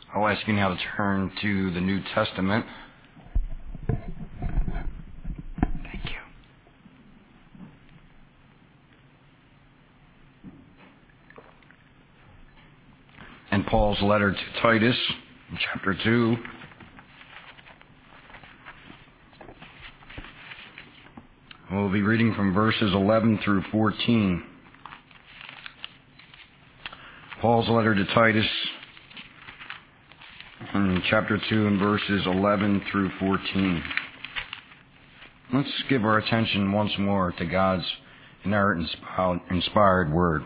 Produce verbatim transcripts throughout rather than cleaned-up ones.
I'll ask you now to turn to the New Testament. Thank you. And Paul's letter to Titus, chapter two. We'll be reading from verses eleven through fourteen. Paul's letter to Titus, in chapter two and verses eleven through fourteen. Let's give our attention once more to God's inerrant, inspired word.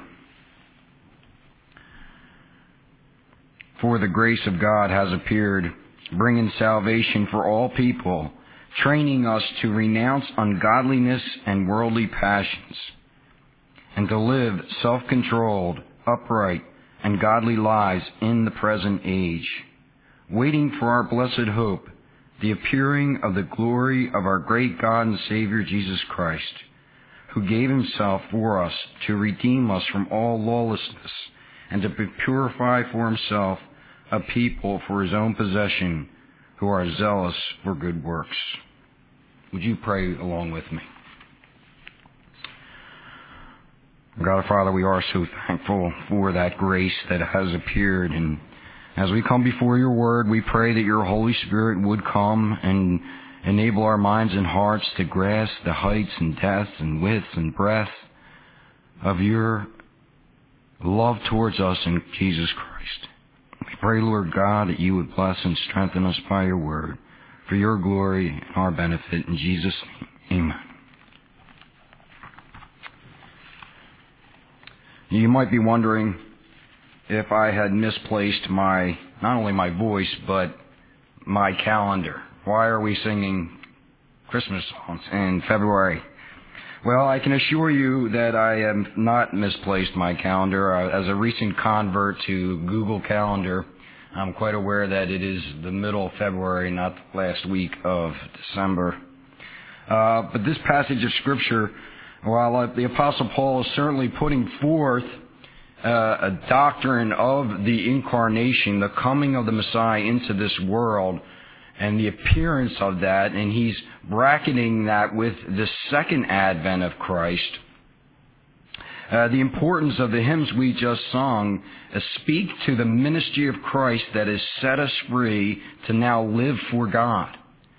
For the grace of God has appeared, bringing salvation for all people, training us to renounce ungodliness and worldly passions, and to live self-controlled, upright, and godly lives in the present age, waiting for our blessed hope, the appearing of the glory of our great God and Savior Jesus Christ, who gave himself for us to redeem us from all lawlessness and to purify for himself a people for his own possession who are zealous for good works. Would you pray along with me? God, Father, we are so thankful for that grace that has appeared. And as we come before your word, we pray that your Holy Spirit would come and enable our minds and hearts to grasp the heights and depths and widths and breadth of your love towards us in Jesus Christ. We pray, Lord God, that you would bless and strengthen us by your word for your glory and our benefit. In Jesus' name, amen. You might be wondering if I had misplaced my, not only my voice, but my calendar. Why are we singing Christmas songs in February? Well, I can assure you that I have not misplaced my calendar. As a recent convert to Google Calendar, I'm quite aware that it is the middle of February, not the last week of December. Uh, but this passage of Scripture, while the Apostle Paul is certainly putting forth uh, a doctrine of the incarnation, the coming of the Messiah into this world, and the appearance of that, and he's bracketing that with the second advent of Christ. Uh, the importance of the hymns we just sung uh, speak to the ministry of Christ that has set us free to now live for God.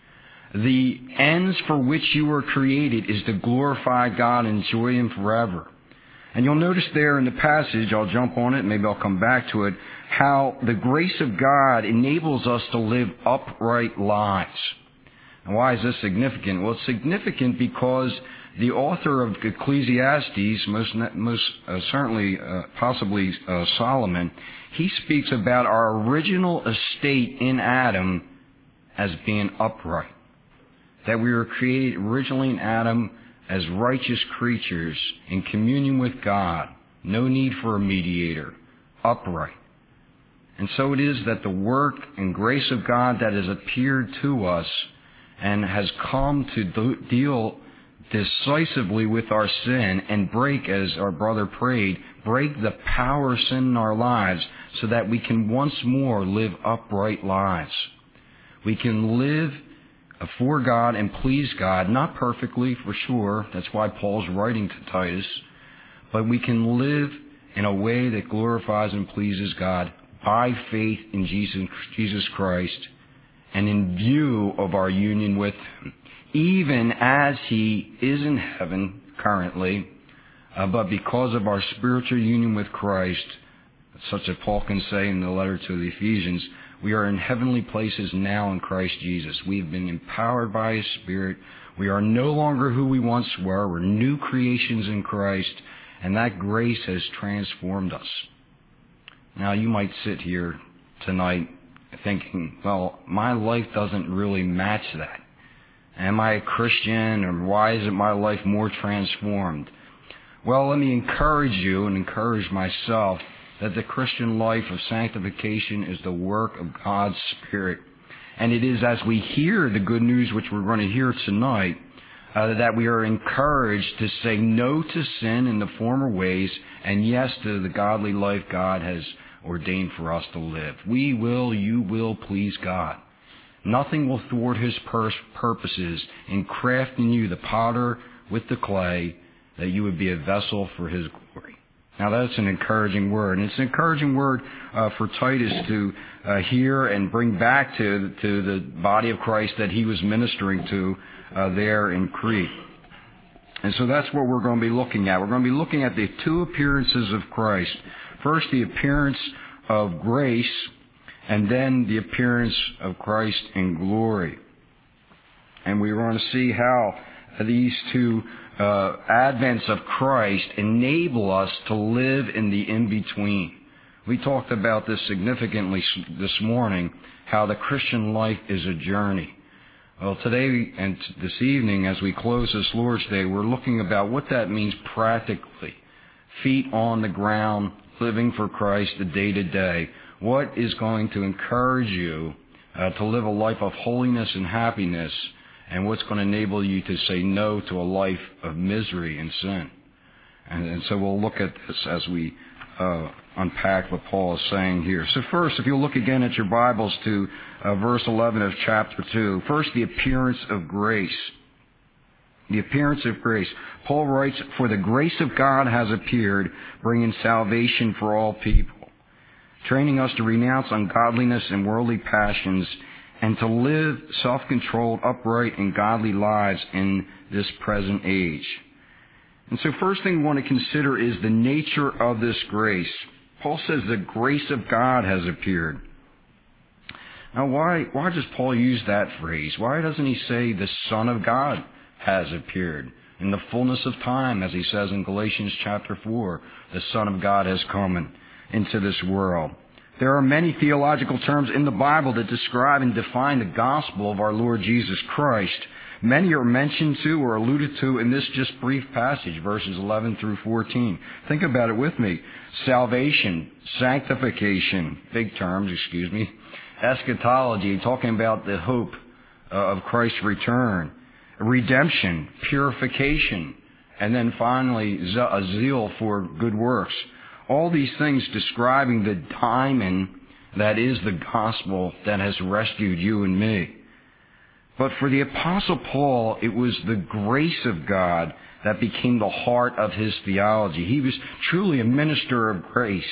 The ends for which you were created is to glorify God and enjoy him forever. And you'll notice there in the passage, I'll jump on it, maybe I'll come back to it, how the grace of God enables us to live upright lives. And why is this significant? Well, it's significant because the author of Ecclesiastes, most most uh, certainly, uh, possibly uh, Solomon, he speaks about our original estate in Adam as being upright. That we were created originally in Adam as righteous creatures in communion with God, no need for a mediator, upright. And so it is that the work and grace of God that has appeared to us and has come to do, deal decisively with our sin and break, as our brother prayed, break the power of sin in our lives so that we can once more live upright lives. We can live for God and please God, not perfectly for sure, that's why Paul's writing to Titus, but we can live in a way that glorifies and pleases God by faith in Jesus, Jesus Christ and in view of our union with him, even as he is in heaven currently, uh, but because of our spiritual union with Christ, such as Paul can say in the letter to the Ephesians, we are in heavenly places now in Christ Jesus. We have been empowered by his Spirit. We are no longer who we once were. We're new creations in Christ, and that grace has transformed us. Now, you might sit here tonight thinking, well, my life doesn't really match that. Am I a Christian, or why isn't my life more transformed? Well, let me encourage you and encourage myself that the Christian life of sanctification is the work of God's Spirit. And it is as we hear the good news, which we're going to hear tonight, uh, that we are encouraged to say no to sin in the former ways and yes to the godly life God has ordained for us to live. We will, you will please God. Nothing will thwart His pur- purposes in crafting you, the potter with the clay, that you would be a vessel for His glory. Now that's an encouraging word, and it's an encouraging word uh, for Titus to uh, hear and bring back to, to the body of Christ that he was ministering to uh, there in Crete. And so that's what we're going to be looking at. We're going to be looking at the two appearances of Christ. First, the appearance of grace, and then the appearance of Christ in glory. And we're going to see how these two uh, advents of Christ enable us to live in the in-between. We talked about this significantly this morning, how the Christian life is a journey. Well, today and this evening, as we close this Lord's Day, we're looking about what that means practically. Feet on the ground, living for Christ day to day. What is going to encourage you uh, to live a life of holiness and happiness, and what's going to enable you to say no to a life of misery and sin. And, and so we'll look at this as we uh, unpack what Paul is saying here. So first, if you'll look again at your Bibles to uh, verse eleven of chapter two. First, the appearance of grace. The appearance of grace. Paul writes, "For the grace of God has appeared, bringing salvation for all people, training us to renounce ungodliness and worldly passions, and to live self-controlled, upright, and godly lives in this present age." And so first thing we want to consider is the nature of this grace. Paul says the grace of God has appeared. Now why, why does Paul use that phrase? Why doesn't he say the Son of God has appeared? In the fullness of time, as he says in Galatians chapter four, the Son of God has come into this world. There are many theological terms in the Bible that describe and define the gospel of our Lord Jesus Christ. Many are mentioned to or alluded to in this just brief passage, verses eleven through fourteen. Think about it with me. Salvation, sanctification, big terms, excuse me, eschatology, talking about the hope uh, of Christ's return, redemption, purification, and then finally a zeal for good works. All these things describing the diamond that is the gospel that has rescued you and me. But for the Apostle Paul, it was the grace of God that became the heart of his theology. He was truly a minister of grace.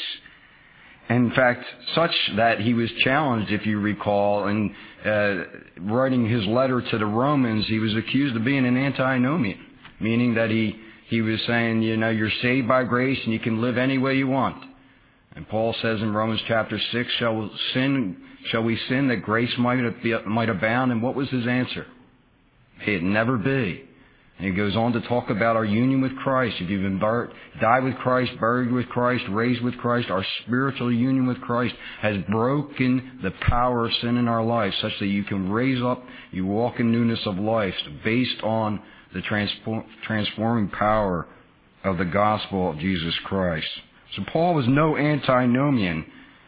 In fact, such that he was challenged, if you recall, in uh, writing his letter to the Romans, he was accused of being an antinomian, meaning that he He was saying, you know, you're saved by grace and you can live any way you want. And Paul says in Romans chapter six, shall sin, shall we sin that grace might, might abound? And what was his answer? May it never be. And he goes on to talk about our union with Christ. If you've been bur- died with Christ, buried with Christ, raised with Christ, our spiritual union with Christ has broken the power of sin in our life such that you can raise up, you walk in newness of life based on the transform, transforming power of the gospel of Jesus Christ. So Paul was no antinomian.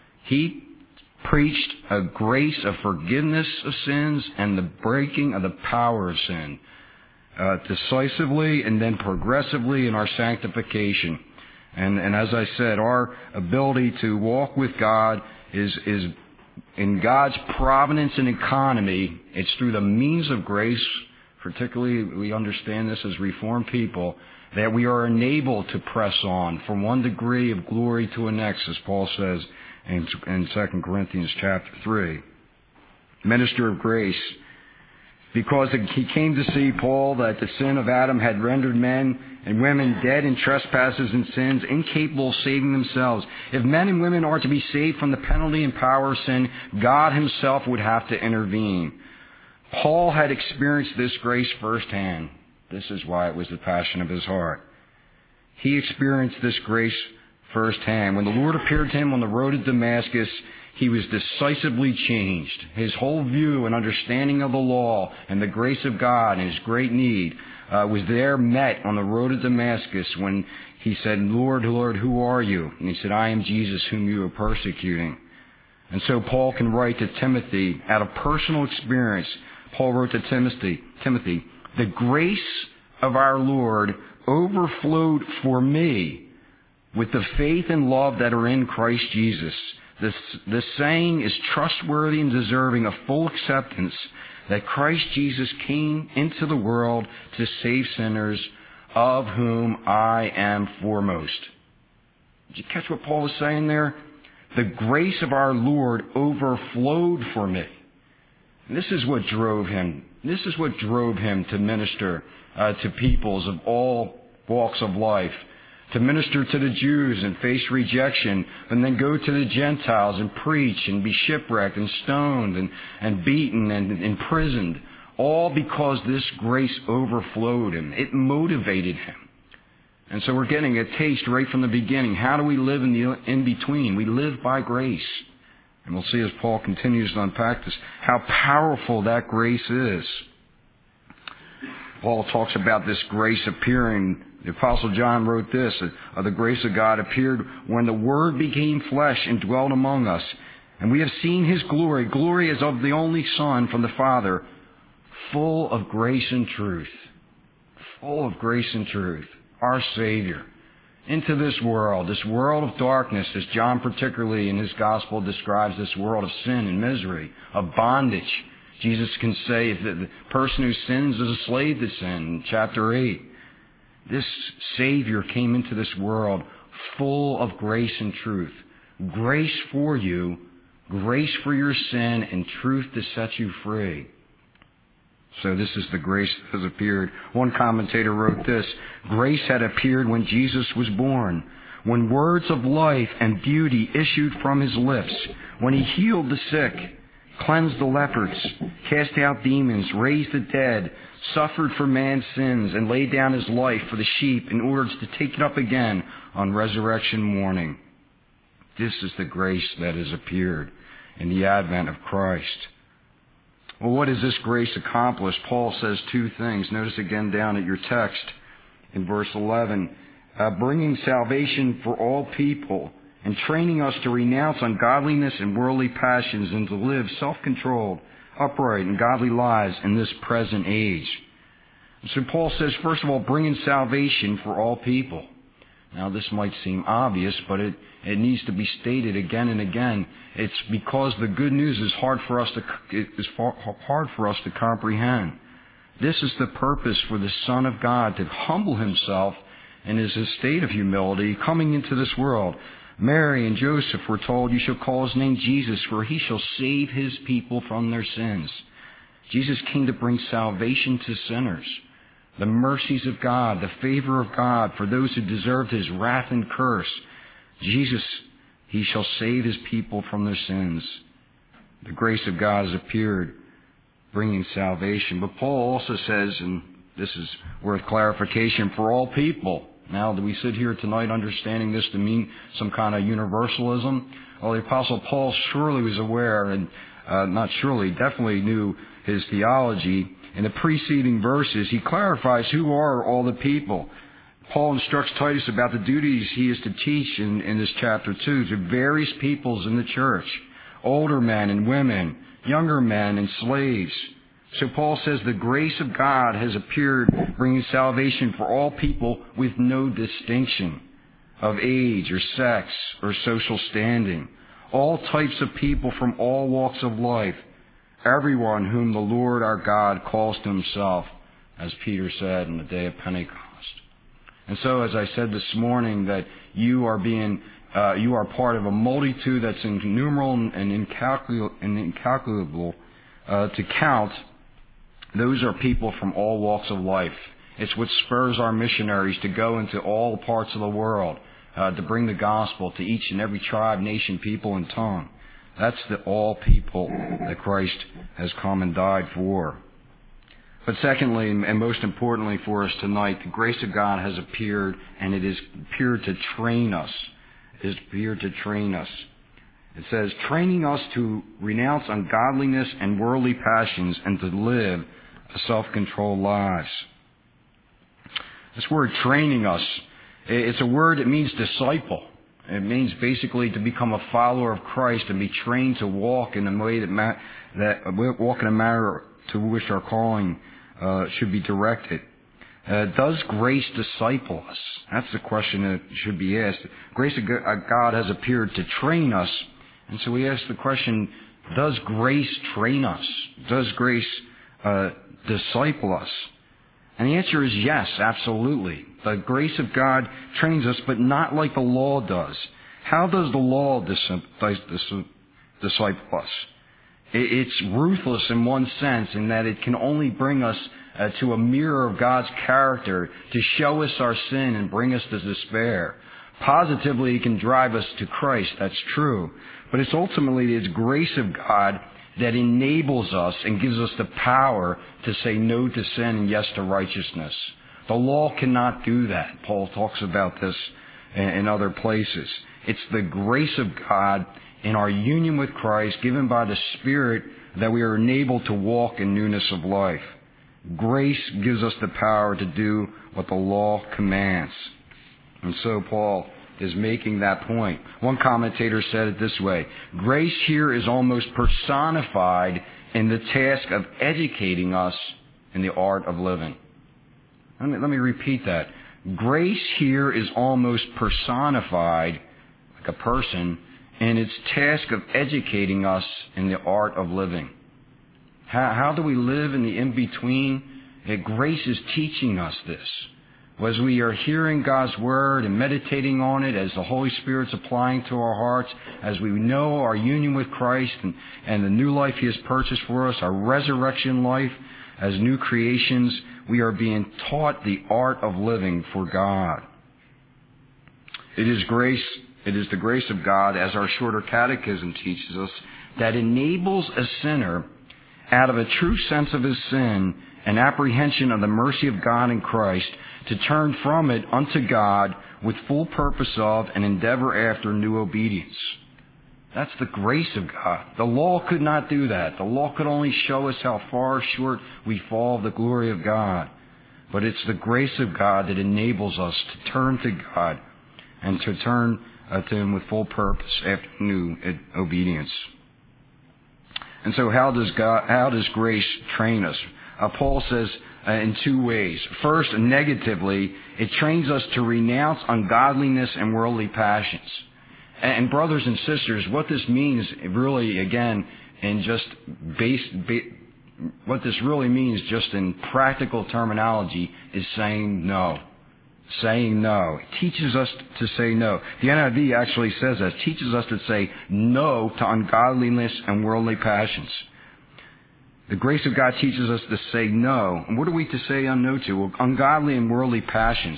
He preached a grace of forgiveness of sins and the breaking of the power of sin, uh, decisively and then progressively in our sanctification. And, and as I said, our ability to walk with God is, is in God's providence and economy. It's through the means of grace. Particularly, we understand this as Reformed people, that we are enabled to press on from one degree of glory to the next, as Paul says in, in Second Corinthians chapter three. Minister of grace, because he came to see, Paul, that the sin of Adam had rendered men and women dead in trespasses and sins, incapable of saving themselves. If men and women are to be saved from the penalty and power of sin, God himself would have to intervene. Paul had experienced this grace firsthand. This is why it was the passion of his heart. He experienced this grace firsthand. When the Lord appeared to him on the road to Damascus, he was decisively changed. His whole view and understanding of the law and the grace of God and his great need uh, was there met on the road to Damascus when he said, Lord, Lord, who are you? And he said, I am Jesus whom you are persecuting. And so Paul can write to Timothy out of personal experience. Paul wrote to Timothy, Timothy, the grace of our Lord overflowed for me with the faith and love that are in Christ Jesus. This, this saying is trustworthy and deserving of full acceptance, that Christ Jesus came into the world to save sinners, of whom I am foremost. Did you catch what Paul was saying there? The grace of our Lord overflowed for me. And this is what drove him. This is what drove him to minister uh, to peoples of all walks of life, to minister to the Jews and face rejection, and then go to the Gentiles and preach and be shipwrecked and stoned and, and beaten and imprisoned, all because this grace overflowed him. It motivated him. And so we're getting a taste right from the beginning. How do we live in the in-between? We live by grace. And we'll see as Paul continues to unpack this, how powerful that grace is. Paul talks about this grace appearing. The Apostle John wrote this, uh, the grace of God appeared when the Word became flesh and dwelt among us. And we have seen His glory, glory as of the only Son from the Father, full of grace and truth. Full of grace and truth. Our Savior. Into this world, this world of darkness, as John particularly in his gospel describes this world of sin and misery, of bondage. Jesus can say that the person who sins is a slave to sin in chapter eight. This Savior came into this world full of grace and truth. Grace for you, grace for your sin, and truth to set you free. So this is the grace that has appeared. One commentator wrote this, grace had appeared when Jesus was born, when words of life and beauty issued from His lips, when He healed the sick, cleansed the lepers, cast out demons, raised the dead, suffered for man's sins, and laid down His life for the sheep in order to take it up again on resurrection morning. This is the grace that has appeared in the advent of Christ. Well, what does this grace accomplish? Paul says two things. Notice again down at your text in verse eleven. Uh, bringing salvation for all people and training us to renounce ungodliness and worldly passions and to live self-controlled, upright, and godly lives in this present age. So Paul says, first of all, bringing salvation for all people. Now, this might seem obvious, but it, it needs to be stated again and again. It's because the good news is hard for us to it is hard for us to comprehend. This is the purpose for the Son of God, to humble Himself in His estate of humility, coming into this world. Mary and Joseph were told, you shall call His name Jesus, for He shall save His people from their sins. Jesus came to bring salvation to sinners. The mercies of God, the favor of God for those who deserved His wrath and curse. Jesus, He shall save His people from their sins. The grace of God has appeared, bringing salvation. But Paul also says, and this is worth clarification, for all people. Now, do we sit here tonight understanding this to mean some kind of universalism? Well, the Apostle Paul surely was aware, and uh, not surely, definitely knew his theology. In the preceding verses, he clarifies who are all the people. Paul instructs Titus about the duties he is to teach in, in this chapter two to various peoples in the church, older men and women, younger men and slaves. So Paul says the grace of God has appeared, bringing salvation for all people with no distinction of age or sex or social standing. All types of people from all walks of life. Everyone whom the Lord our God calls to Himself, as Peter said in the day of Pentecost. And so, as I said this morning, that you are being, uh, you are part of a multitude that's innumerable and incalculable, and incalculable uh, to count. Those are people from all walks of life. It's what spurs our missionaries to go into all parts of the world, uh, to bring the gospel to each and every tribe, nation, people, and tongue. That's the all people that Christ has come and died for. But secondly, and most importantly for us tonight, the grace of God has appeared, and it has appeared to train us. It has appeared to train us. It says, training us to renounce ungodliness and worldly passions and to live self-controlled lives. This word training us, it's a word that means disciple. It means basically to become a follower of Christ and be trained to walk in a way that ma- that walk in a manner to which our calling uh, should be directed. Uh, does grace disciple us? That's the question that should be asked. Grace of God has appeared to train us. And so we ask the question, does grace train us? Does grace uh, disciple us? And the answer is yes, absolutely. The grace of God trains us, but not like the law does. How does the law dis- dis- disciple us? It's ruthless in one sense in that it can only bring us uh, to a mirror of God's character to show us our sin and bring us to despair. Positively, it can drive us to Christ. That's true. But it's ultimately it's grace of God that enables us and gives us the power to say no to sin and yes to righteousness. The law cannot do that. Paul talks about this in other places. It's the grace of God in our union with Christ, given by the Spirit, that we are enabled to walk in newness of life. Grace gives us the power to do what the law commands. And so Paul is making that point. One commentator said it this way: grace here is almost personified in the task of educating us in the art of living. Let me, let me repeat that. Grace here is almost personified, like a person, in its task of educating us in the art of living. How, how do we live in the in-between? Grace is teaching us this. As we are hearing God's Word and meditating on it, as the Holy Spirit's applying to our hearts, as we know our union with Christ and, and the new life He has purchased for us, our resurrection life as new creations, we are being taught the art of living for God. It is grace, it is the grace of God, as our shorter catechism teaches us, that enables a sinner, out of a true sense of his sin and apprehension of the mercy of God in Christ, to turn from it unto God with full purpose of and endeavor after new obedience. That's the grace of God. The law could not do that. The law could only show us how far short we fall of the glory of God. But it's the grace of God that enables us to turn to God and to turn uh, to Him with full purpose after new obedience. And so how does God, how does grace train us? Uh, Paul says uh, in two ways. First, negatively, it trains us to renounce ungodliness and worldly passions. And, and brothers and sisters, what this means really, again, in just base, ba- what this really means just in practical terminology is saying no. Saying no. It teaches us to say no. The N I V actually says that. It teaches us to say no to ungodliness and worldly passions. The grace of God teaches us to say no. And what are we to say no to? Well, ungodly and worldly passions.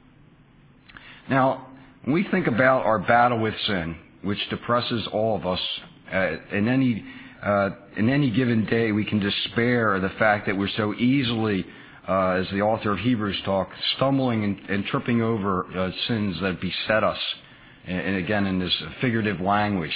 Now, when we think about our battle with sin, which depresses all of us, uh, in any uh, in any given day, we can despair of the fact that we're so easily, uh, as the author of Hebrews talks, stumbling and, and tripping over uh, sins that beset us. And, and again, in this figurative language.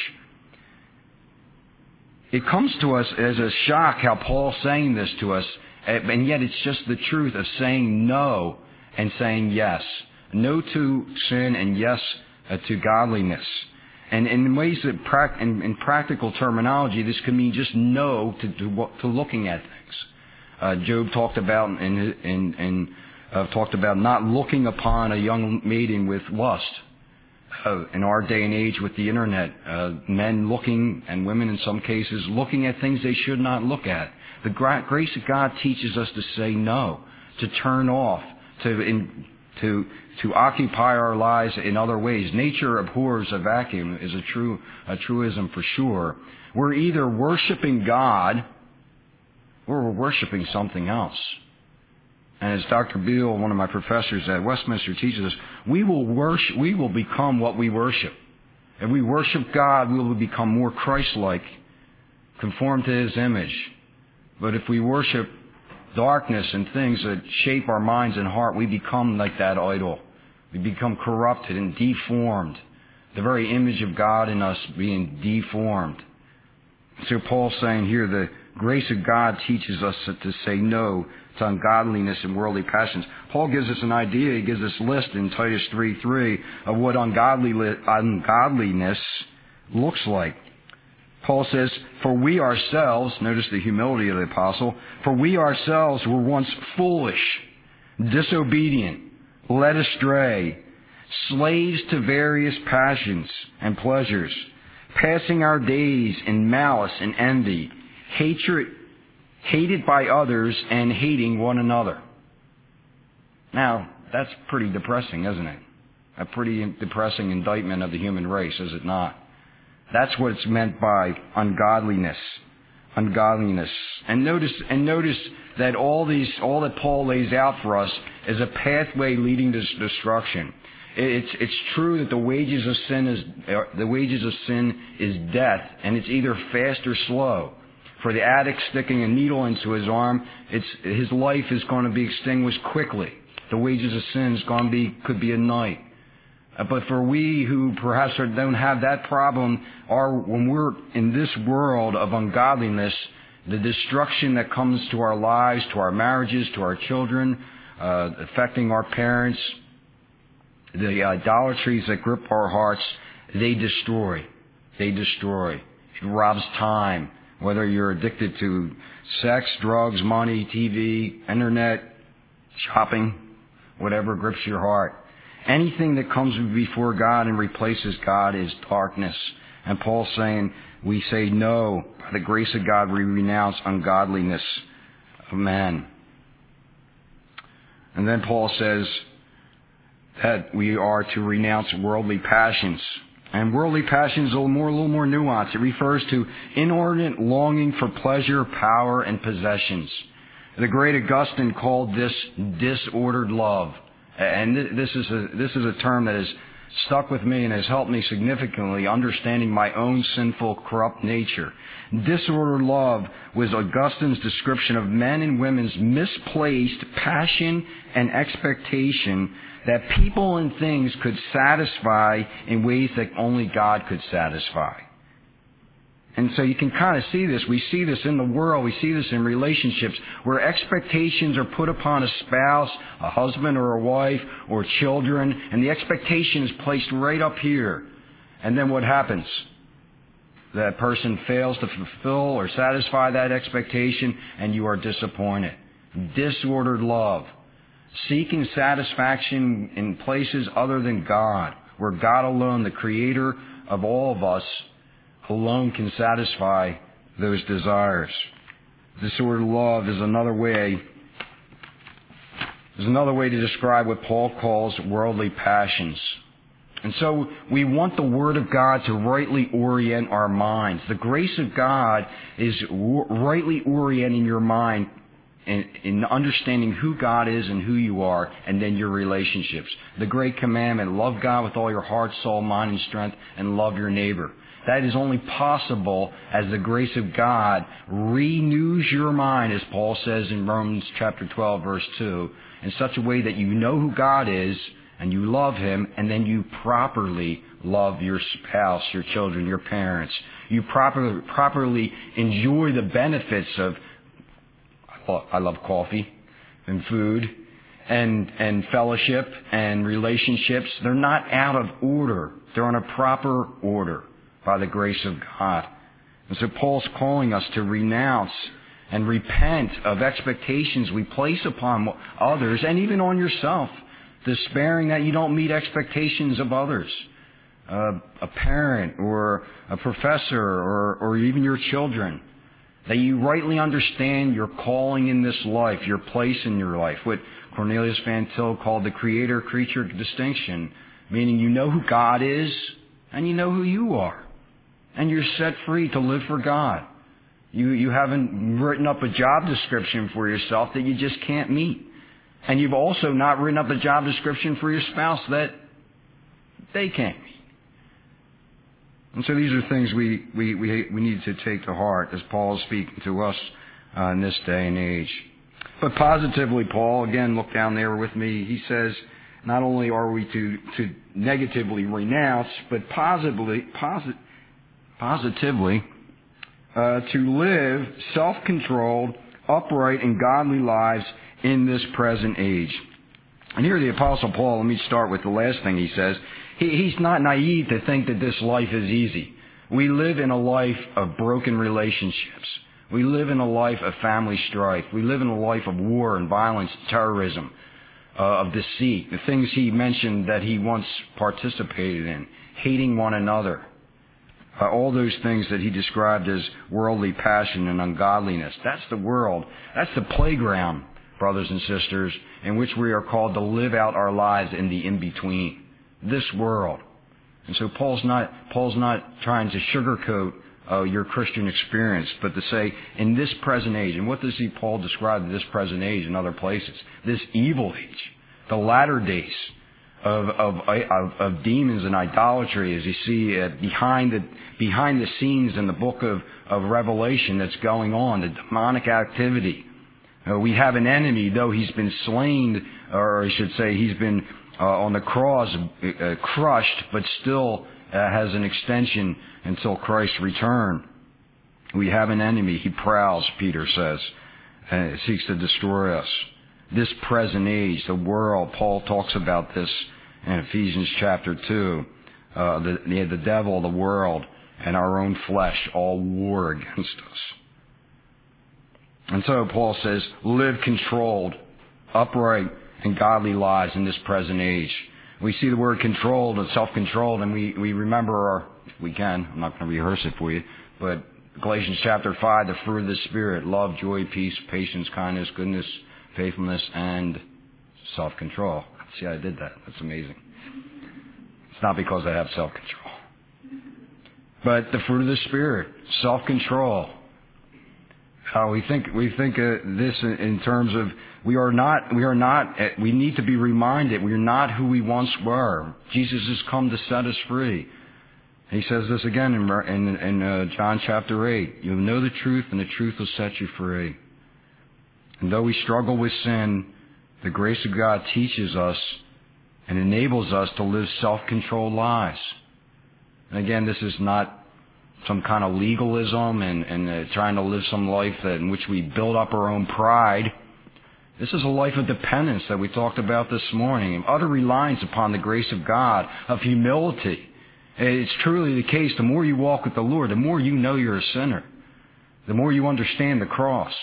It comes to us as a shock how Paul's saying this to us, and yet it's just the truth of saying no and saying yes. No to sin and yes uh, to godliness. And in ways that, pra- in, in practical terminology, this can mean just no to, to, to looking at things. Uh, Job talked about in, in, in uh, talked about not looking upon a young maiden with lust. Uh, in our day and age with the internet, uh, men looking, and women in some cases, looking at things they should not look at. The gra- grace of God teaches us to say no, to turn off, to in, to to occupy our lives in other ways. Nature abhors a vacuum is a true a truism for sure. We're either worshiping God or we're worshiping something else. And as Doctor Beale, one of my professors at Westminster, teaches us, we will worship, we will become what we worship. If we worship God, we will become more Christ-like, conform to His image. But if we worship darkness and things that shape our minds and heart, we become like that idol. We become corrupted and deformed. The very image of God in us being deformed. So Paul's saying here, the grace of God teaches us to say no to ungodliness and worldly passions. Paul gives us an idea. He gives us a list in Titus three three of what ungodly, ungodliness looks like. Paul says, for we ourselves, notice the humility of the apostle, for we ourselves were once foolish, disobedient, led astray, slaves to various passions and pleasures, passing our days in malice and envy, hatred, hated by others and hating one another. Now, that's pretty depressing, isn't it? A pretty depressing indictment of the human race, is it not? That's what it's meant by ungodliness. Ungodliness. And notice, and notice that all these, all that Paul lays out for us is a pathway leading to destruction. It's, it's true that the wages of sin is, the wages of sin is death, and it's either fast or slow. For the addict sticking a needle into his arm, it's, his life is going to be extinguished quickly. The wages of sin is going to be, could be a night. But for we who perhaps don't have that problem, are when we're in this world of ungodliness, the destruction that comes to our lives, to our marriages, to our children, uh, affecting our parents, the idolatries that grip our hearts, they destroy. They destroy. It robs time. Whether you're addicted to sex, drugs, money, T V, internet, shopping, whatever grips your heart. Anything that comes before God and replaces God is darkness. And Paul's saying, we say no. By the grace of God, we renounce ungodliness of man. And then Paul says that we are to renounce worldly passions. And worldly passions is a little more, a little more nuanced. It refers to inordinate longing for pleasure, power, and possessions. The great Augustine called this disordered love. And this is a, this is a term that has stuck with me and has helped me significantly understanding my own sinful, corrupt nature. Disordered love was Augustine's description of men and women's misplaced passion and expectation that people and things could satisfy in ways that only God could satisfy. And so you can kind of see this. We see this in the world. We see this in relationships where expectations are put upon a spouse, a husband or a wife, or children, and the expectation is placed right up here. And then what happens? That person fails to fulfill or satisfy that expectation, and you are disappointed. Disordered love. Seeking satisfaction in places other than God, where God alone, the creator of all of us, alone can satisfy those desires. Disordered love is another way, is another way to describe what Paul calls worldly passions. And so we want the Word of God to rightly orient our minds. The grace of God is rightly orienting your mind in, in understanding who God is and who you are, and then your relationships. The great commandment, love God with all your heart, soul, mind, and strength, and love your neighbor. That is only possible as the grace of God renews your mind, as Paul says in Romans chapter twelve, verse two, in such a way that you know who God is and you love Him, and then you properly love your spouse, your children, your parents. You properly, properly enjoy the benefits of, I love coffee and food and, and fellowship and relationships. They're not out of order. They're in a proper order by the grace of God. And so Paul's calling us to renounce and repent of expectations we place upon others and even on yourself, despairing that you don't meet expectations of others. Uh, a parent or a professor or, or even your children. That you rightly understand your calling in this life, your place in your life. What Cornelius Van Til called the creator-creature distinction, meaning you know who God is and you know who you are. And you're set free to live for God. You, you haven't written up a job description for yourself that you just can't meet. And you've also not written up a job description for your spouse that they can't meet. And so these are things we, we, we, we need to take to heart as Paul is speaking to us uh, in this day and age. But positively, Paul, again, look down there with me, he says, not only are we to, to negatively renounce, but positively, posit, positively uh, to live self-controlled, upright, and godly lives in this present age. And here the Apostle Paul, let me start with the last thing he says. He, he's not naive to think that this life is easy. We live in a life of broken relationships. We live in a life of family strife. We live in a life of war and violence, terrorism. uh, of deceit, the things he mentioned that he once participated in, hating one another, uh, all those things that he described as worldly passion and ungodliness. That's the world. That's the playground, brothers and sisters, in which we are called to live out our lives in the in-between, this world. And so Paul's not Paul's not trying to sugarcoat uh, your Christian experience, but to say in this present age, and what does he Paul describe this present age in other places? This evil age, the latter days of of of, of demons and idolatry, as you see uh, behind the behind the scenes in the book of of Revelation that's going on, the demonic activity. Uh, we have an enemy, though he's been slain, or I should say, he's been Uh, on the cross, uh, crushed, but still uh, has an extension until Christ's return. We have an enemy. He prowls, Peter says, and seeks to destroy us. This present age, the world, Paul talks about this in Ephesians chapter two. Uh, the, the, the devil, the world, and our own flesh all war against us. And so Paul says, live controlled, upright, and godly lives in this present age. We see the word controlled and self-controlled, and we, we remember, our, if we can, I'm not going to rehearse it for you, but Galatians chapter five, the fruit of the Spirit, love, joy, peace, patience, kindness, goodness, faithfulness, and self-control. See, I did that. That's amazing. It's not because I have self-control. But the fruit of the Spirit, self-control. Uh, we think we think uh, this in, in terms of we are not we are not uh, we need to be reminded we are not who we once were. Jesus has come to set us free. He says this again in in, in uh, John chapter eight. You'll know the truth, and the truth will set you free. And though we struggle with sin, the grace of God teaches us and enables us to live self-controlled lives. And again, this is not some kind of legalism and, and uh, trying to live some life that, in which we build up our own pride. This is a life of dependence that we talked about this morning, of utter reliance upon the grace of God, of humility. It's truly the case, the more you walk with the Lord, the more you know you're a sinner, the more you understand the cross.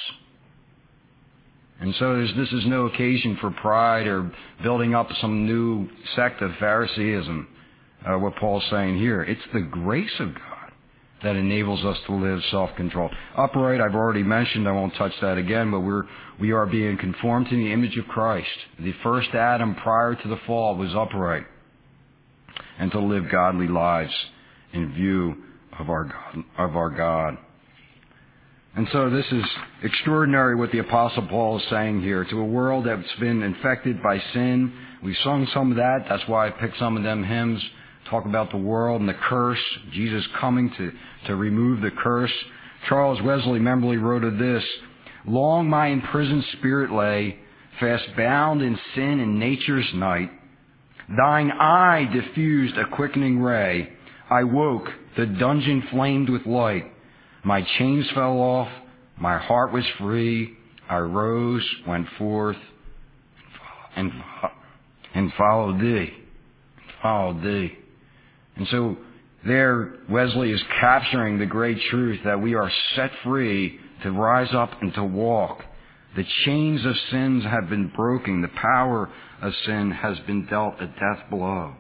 And so this is no occasion for pride or building up some new sect of Phariseeism, uh, what Paul's saying here. It's the grace of God that enables us to live self-controlled. Upright, I've already mentioned, I won't touch that again, but we're, we are being conformed to the image of Christ. The first Adam prior to the fall was upright, and to live godly lives in view of our God, of our God. And so this is extraordinary what the Apostle Paul is saying here. To a world that's been infected by sin, we've sung some of that, that's why I picked some of them hymns. Talk about the world and the curse, Jesus coming to, to remove the curse. Charles Wesley memorably wrote of this, long my imprisoned spirit lay, fast bound in sin and nature's night. Thine eye diffused a quickening ray. I woke, the dungeon flamed with light. My chains fell off, my heart was free. I rose, went forth, and, and followed thee, followed thee. And so there Wesley is capturing the great truth that we are set free to rise up and to walk. The chains of sins have been broken. The power of sin has been dealt a death blow.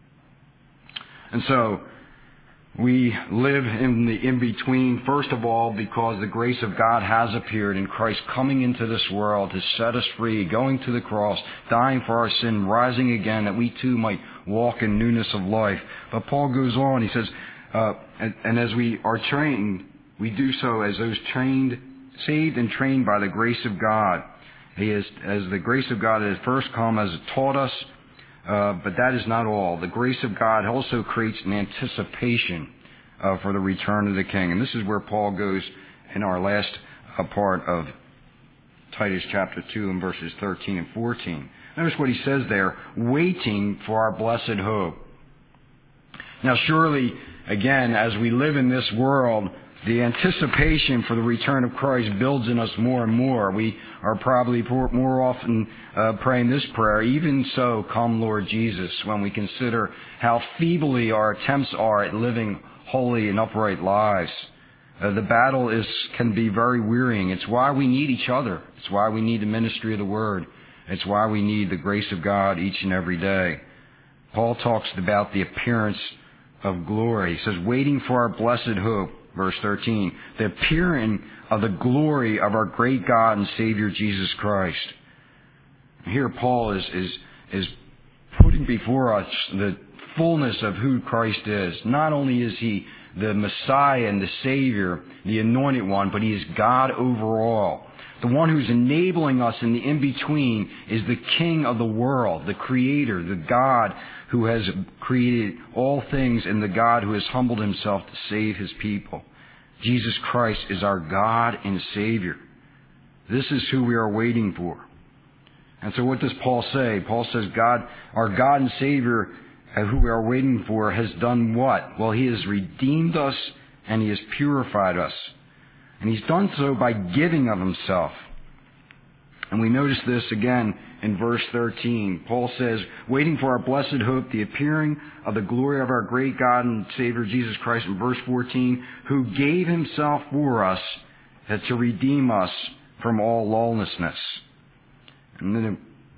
And so we live in the in-between, first of all, because the grace of God has appeared in Christ coming into this world to set us free, going to the cross, dying for our sin, rising again, that we too might walk in newness of life. But Paul goes on, he says, uh, and, and as we are trained, we do so as those trained, saved and trained by the grace of God. He is, as the grace of God has first come, has taught us, uh, but that is not all. The grace of God also creates an anticipation uh, for the return of the King. And this is where Paul goes in our last uh, part of Titus chapter two and verses thirteen and fourteen. Notice what he says there, waiting for our blessed hope. Now surely, again, as we live in this world, the anticipation for the return of Christ builds in us more and more. We are probably more often uh, praying this prayer, even so, come Lord Jesus, when we consider how feebly our attempts are at living holy and upright lives. Uh, the battle is can be very wearying. It's why we need each other. It's why we need the ministry of the Word. It's why we need the grace of God each and every day. Paul talks about the appearance of glory. He says, waiting for our blessed hope, verse thirteen, the appearing of the glory of our great God and Savior Jesus Christ. Here Paul is, is, is putting before us the fullness of who Christ is. Not only is He the Messiah and the Savior, the Anointed One, but He is God overall. The one who's enabling us in the in-between is the King of the world, the Creator, the God who has created all things and the God who has humbled Himself to save His people. Jesus Christ is our God and Savior. This is who we are waiting for. And so what does Paul say? Paul says God, our God and Savior, who we are waiting for, has done what? Well, He has redeemed us and He has purified us. And He's done so by giving of Himself. And we notice this again in verse thirteen. Paul says, waiting for our blessed hope, the appearing of the glory of our great God and Savior Jesus Christ, in verse fourteen, who gave Himself for us to redeem us from all lawlessness. And then,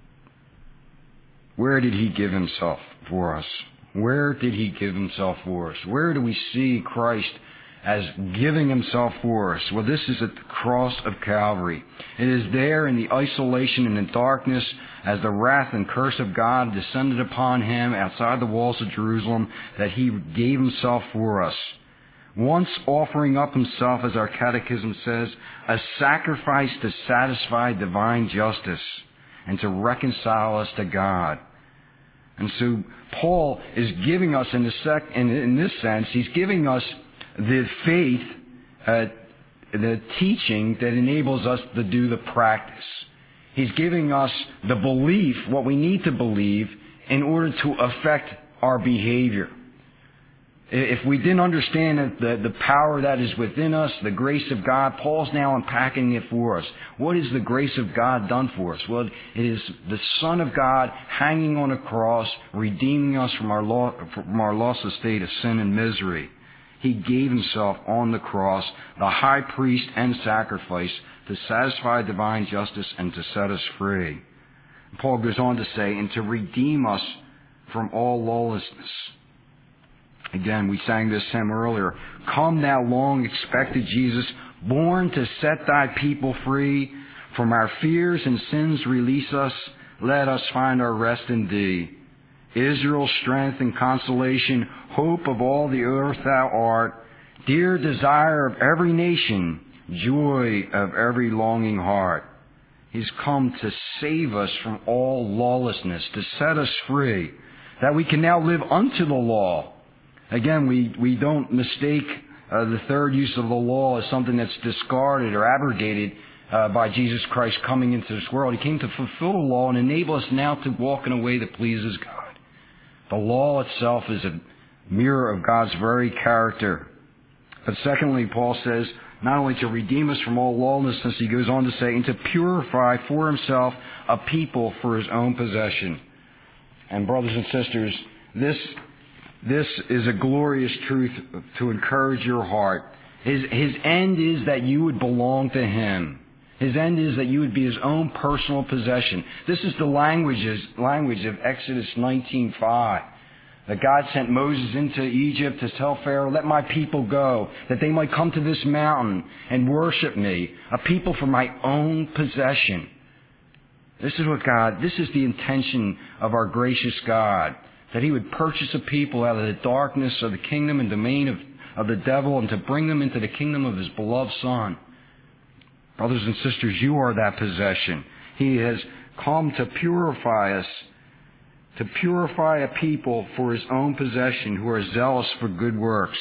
where did He give Himself for us? Where did He give Himself for us? Where do we see Christ as giving Himself for us? Well, this is at the cross of Calvary. It is there in the isolation and the darkness as the wrath and curse of God descended upon Him outside the walls of Jerusalem that He gave Himself for us. Once offering up Himself, as our catechism says, a sacrifice to satisfy divine justice and to reconcile us to God. And so Paul is giving us, in, the sec- in, in this sense, he's giving us the faith, uh, the teaching that enables us to do the practice. He's giving us the belief, what we need to believe, in order to affect our behavior. If we didn't understand the, the power that is within us, the grace of God, Paul's now unpacking it for us. What has the grace of God done for us? Well, it is the Son of God hanging on a cross, redeeming us from our, law, from our lost estate of sin and misery. He gave Himself on the cross, the high priest and sacrifice, to satisfy divine justice and to set us free. Paul goes on to say, and to redeem us from all lawlessness. Again, we sang this hymn earlier. Come thou long expected Jesus, born to set thy people free. From our fears and sins release us. Let us find our rest in thee. Israel's strength and consolation, hope of all the earth thou art, dear desire of every nation, joy of every longing heart. He's come to save us from all lawlessness, to set us free, that we can now live unto the law. Again, we, we don't mistake uh, the third use of the law as something that's discarded or abrogated uh, by Jesus Christ coming into this world. He came to fulfill the law and enable us now to walk in a way that pleases God. The law itself is a mirror of God's very character. But secondly, Paul says, not only to redeem us from all lawlessness, he goes on to say, and to purify for Himself a people for His own possession. And brothers and sisters, this This is a glorious truth to encourage your heart. His, his end is that you would belong to Him. His end is that you would be His own personal possession. This is the languages, language of Exodus nineteen five. That God sent Moses into Egypt to tell Pharaoh, let my people go, that they might come to this mountain and worship me, a people for my own possession. This is what God, this is the intention of our gracious God. That He would purchase a people out of the darkness of the kingdom and domain of, of the devil and to bring them into the kingdom of His beloved Son. Brothers and sisters, you are that possession. He has come to purify us, to purify a people for His own possession who are zealous for good works.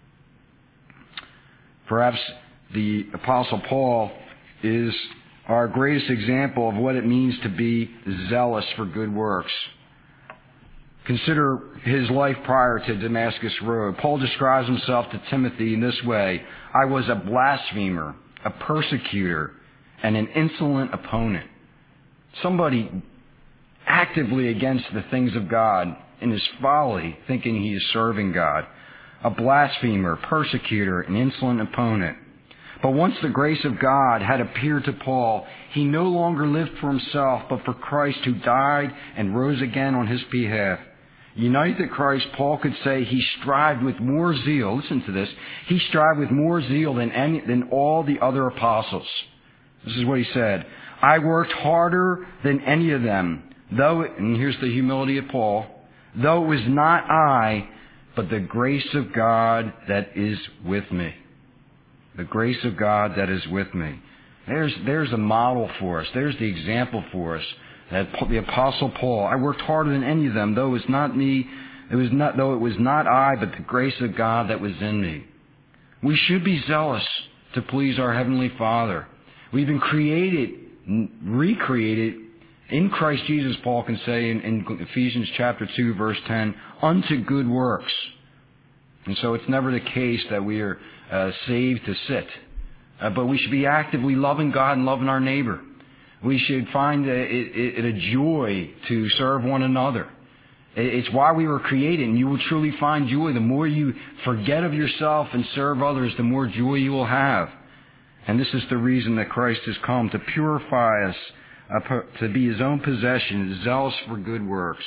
Perhaps the Apostle Paul is our greatest example of what it means to be zealous for good works. Consider his life prior to Damascus Road. Paul describes himself to Timothy in this way: I was a blasphemer, a persecutor, and an insolent opponent. Somebody actively against the things of God in his folly, thinking he is serving God. A blasphemer, persecutor, an insolent opponent. But once the grace of God had appeared to Paul, he no longer lived for himself, but for Christ who died and rose again on his behalf. United to Christ, Paul could say he strived with more zeal. Listen to this. He strived with more zeal than any, than all the other apostles. This is what he said. I worked harder than any of them, though, it, and here's the humility of Paul, though it was not I, but the grace of God that is with me. The grace of God that is with me. There's, there's a model for us. There's the example for us. That the Apostle Paul, I worked harder than any of them, though it was not me, it was not, though it was not I, but the grace of God that was in me. We should be zealous to please our Heavenly Father. We've been created, recreated in Christ Jesus, Paul can say in, in Ephesians chapter two, verse ten, unto good works. And so it's never the case that we are uh, saved to sit. Uh, but we should be actively loving God and loving our neighbor. We should find it, it, it a joy to serve one another. It's why we were created, and you will truly find joy. The more you forget of yourself and serve others, the more joy you will have. And this is the reason that Christ has come, to purify us, uh, to be His own possession, zealous for good works.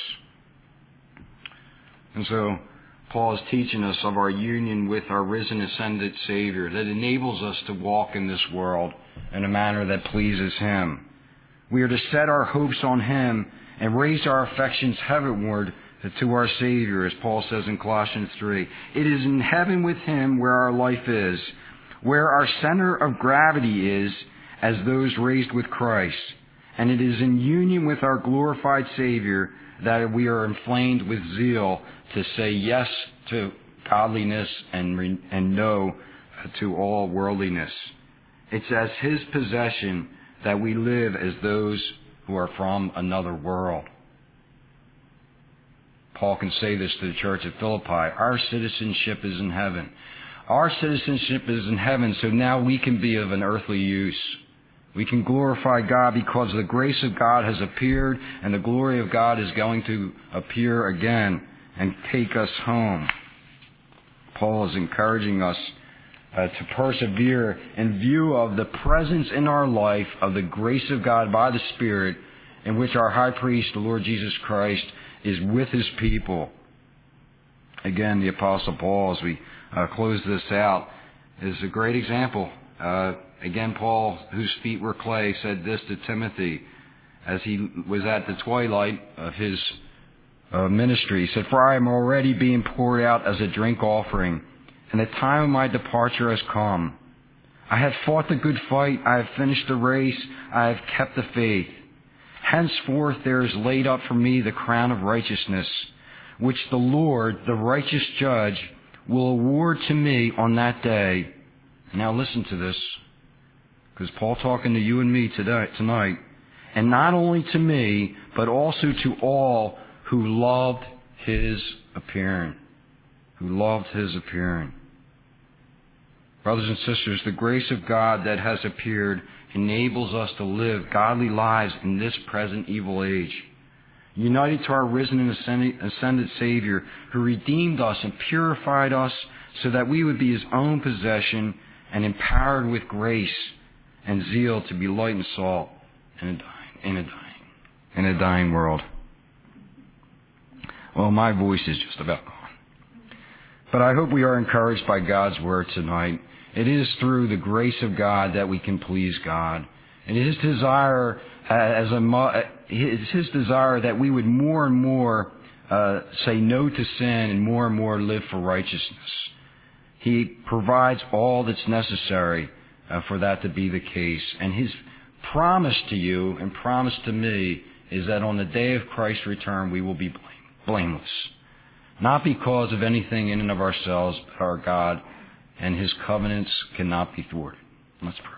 And so Paul is teaching us of our union with our risen, ascended Savior that enables us to walk in this world in a manner that pleases Him. We are to set our hopes on Him and raise our affections heavenward to our Savior, as Paul says in Colossians three. It is in heaven with Him where our life is, where our center of gravity is, as those raised with Christ. And it is in union with our glorified Savior that we are inflamed with zeal to say yes to godliness and, re- and no to all worldliness. It's as His possession that we live as those who are from another world. Paul can say this to the church at Philippi. Our citizenship is in heaven. Our citizenship is in heaven, so now we can be of an earthly use. We can glorify God because the grace of God has appeared, and the glory of God is going to appear again and take us home. Paul is encouraging us uh, to persevere in view of the presence in our life of the grace of God by the Spirit, in which our high priest, the Lord Jesus Christ, is with His people. Again, the Apostle Paul, as we uh, close this out, is a great example. Uh, again, Paul, whose feet were clay, said this to Timothy as he was at the twilight of his uh, ministry. He said, "For I am already being poured out as a drink offering, and the time of my departure has come. I have fought the good fight. I have finished the race. I have kept the faith. Henceforth there is laid up for me the crown of righteousness, which the Lord, the righteous judge, will award to me on that day." Now listen to this, because Paul talking to you and me today, tonight, "and not only to me, but also to all who loved His appearing." Who loved His appearing. Brothers and sisters, the grace of God that has appeared enables us to live godly lives in this present evil age. United to our risen and ascended Savior, who redeemed us and purified us so that we would be His own possession, and empowered with grace and zeal to be light and salt in a dying, in a dying, in a dying world. Well, my voice is just about gone. But I hope we are encouraged by God's Word tonight. It is through the grace of God that we can please God. And it is His desire, uh, as a, it's His desire that we would more and more uh, say no to sin and more and more live for righteousness. He provides all that's necessary uh, for that to be the case. And His promise to you and promise to me is that on the day of Christ's return we will be blame, blameless. Not because of anything in and of ourselves, but our God and His covenants cannot be thwarted. Let's pray.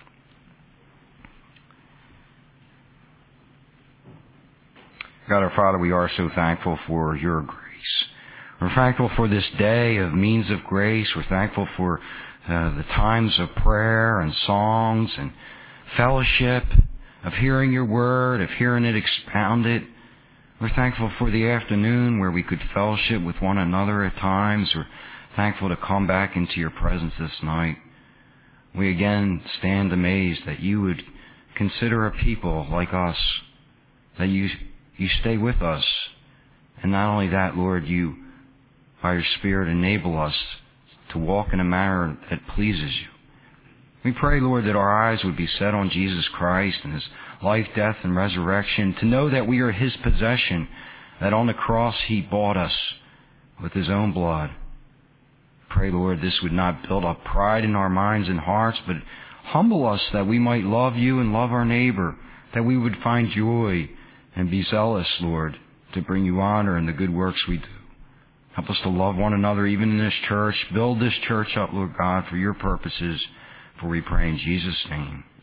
God our Father, we are so thankful for Your grace. We're thankful for this day of means of grace. We're thankful for uh, the times of prayer and songs and fellowship, of hearing Your Word, of hearing it expounded. We're thankful for the afternoon where we could fellowship with one another at times. We're thankful to come back into Your presence this night. we again stand amazed that you would consider a people like us, that you you stay with us. And not only that, Lord, you, by your Spirit, enable us to walk in a manner that pleases you. We pray, Lord, that our eyes would be set on Jesus Christ and His life, death, and resurrection, to know that we are His possession, that on the cross He bought us with His own blood. Pray, Lord, this would not build up pride in our minds and hearts, but humble us that we might love you and love our neighbor, that we would find joy and be zealous, Lord, to bring you honor in the good works we do. Help us to love one another even in this church. Build this church up, Lord God, for your purposes, for we pray in Jesus' name.